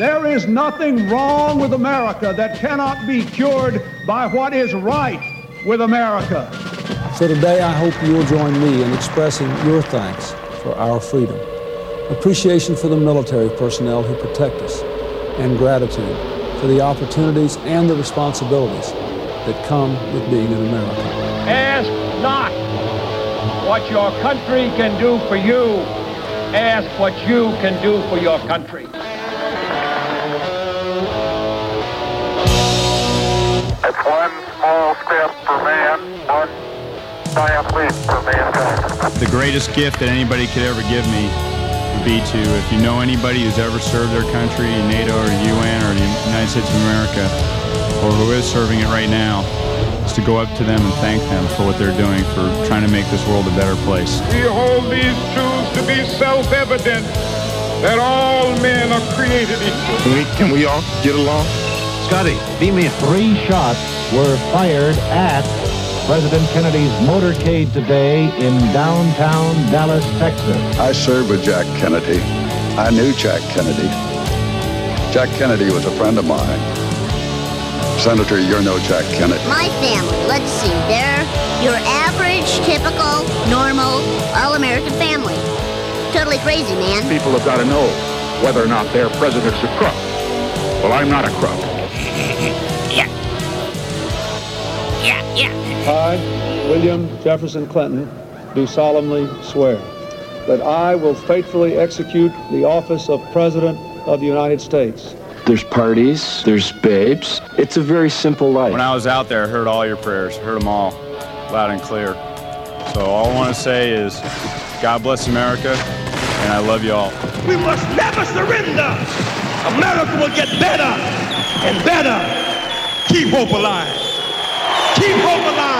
There is nothing wrong with America that cannot be cured by what is right with America. So today I hope you will join me in expressing your thanks for our freedom, appreciation for the military personnel who protect us, and gratitude for the opportunities and the responsibilities that come with being an American. Ask not what your country can do for you. Ask what you can do for your country. It's one small step for man, one giant leap for mankind. The greatest gift that anybody could ever give me would be to, if you know anybody who's ever served their country in NATO or UN or the United States of America, or who is serving it right now, is to go up to them and thank them for what they're doing, for trying to make this world a better place. We hold these truths to be self-evident, that all men are created equal. Can we all get along? Scotty, beam me. 3 shots were fired at President Kennedy's motorcade today in downtown Dallas, Texas. I served with Jack Kennedy. I knew Jack Kennedy. Jack Kennedy was a friend of mine. Senator, you're no Jack Kennedy. My family, let's see, they're your average, typical, normal, all-American family. Totally crazy, man. People have got to know whether or not their president's a crook. Well, I'm not a crook. Yeah. I, William Jefferson Clinton, do solemnly swear that I will faithfully execute the office of President of the United States. There's parties, there's babes. It's a very simple life. When I was out there, I heard all your prayers, heard them all, loud and clear. So all I want to say is, God bless America, and I love you all. We must never surrender. America will get better and better. Keep hope alive. Keep hope alive.